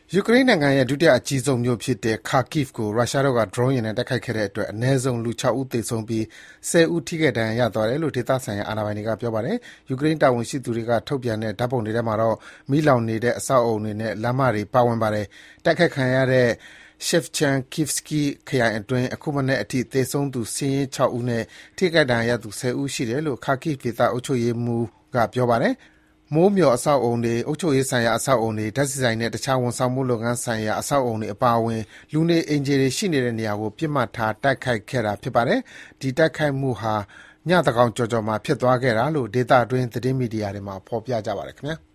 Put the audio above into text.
ယူကရိန်းနိုင်ငံရဲ့ဒုတိယအကြီးဆုံးမြို့ဖြစ်တဲ့ Kharkiv ကိုရုရှားတို့က ဒရုန်းယာဉ်နဲ့တိုက်ခိုက်ခဲ့တဲ့အတွက်အနည်းဆုံးလူ 6 ဦးသေဆုံးပြီး 10 ဦးထိခိုက်ဒဏ်ရာရသွားတယ်လို့ဒေသဆိုင်ရာအာဏာပိုင်တွေကပြောပါတယ်။ ယူကရိန်းတာဝန်ရှိသူတွေကထုတ်ပြန်တဲ့ဓာတ်ပုံတွေထဲမှာတော့မီးလောင်နေတဲ့အဆောက်အအုံတွေနဲ့လမ်းမတွေပါဝင်ပါတယ်။ တိုက်ခိုက်ခံရတဲ့ Shevchenkivski ခရိုင်အတွင်း အခုမနက်အထိသေဆုံးသူစာရင်း 6 ဦးနဲ့ ထိခိုက်ဒဏ်ရာရသူ 10 ဦးရှိတယ်လို့ Kharkiv ဒေသအုပ်ချုပ်ရေးမှူး Serhiy Haidai ကပြောပါတယ်။ မိုးမျှော်အဆောက်အအုံတွေ၊ အုပ်ချုပ်ရေးဆိုင်ရာအဆောက်အအုံတွေ၊ ဓါတ်ဆီဆိုင်နဲ့တခြားဝန်ဆောင်မှုလုပ်ငန်းဆိုင်ရာအဆောက်အအုံတွေအပါအဝင် လူနေအိမ်ခြေတွေရှိနေတဲ့နေရာကို ပစ်မှတ်ထားတိုက်ခိုက်ခဲ့တာဖြစ်ပါတယ်။ ဒီတိုက်ခိုက်မှုဟာ ညသန်းခေါင်ကျော်ကျော်မှာဖြစ်သွားခဲ့တာလို့ ဒေသတွင်းသတင်းမီဒီယာတွေမှာဖော်ပြကြပါတယ်ခင်ဗျာ။